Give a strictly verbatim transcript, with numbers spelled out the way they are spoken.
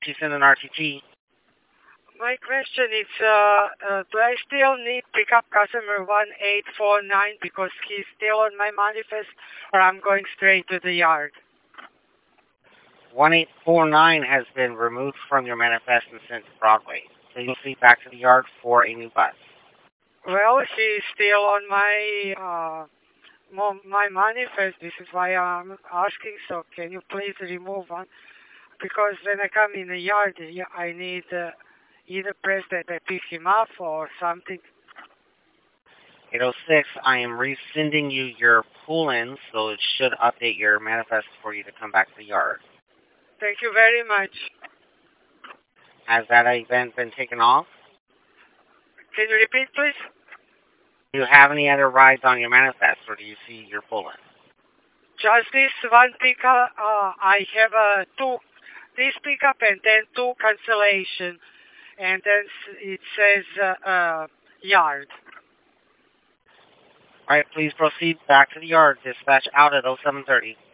She's in an R T T. My question is, uh, uh, do I still need pickup customer one eight four nine because he's still on my manifest, or I'm going straight to the yard? one eight four nine has been removed from your manifest and sent to Broadway. So you'll see back to the yard for a new bus. Well, she's still on my uh, my manifest. This is why I'm asking. So can you please remove one? Because when I come in the yard, I need uh, either press that I pick him up or something. eight oh six, I am resending you your pull-ins, so it should update your manifest for you to come back to the yard. Thank you very much. Has that event been taken off? Can you repeat, please? Do you have any other rides on your manifest, or do you see your pull-in? Just this one pickup. Uh, I have uh, two, this pickup and then two cancellation, and then it says uh, uh, yard. All right, please proceed back to the yard. Dispatch out at oh seven thirty.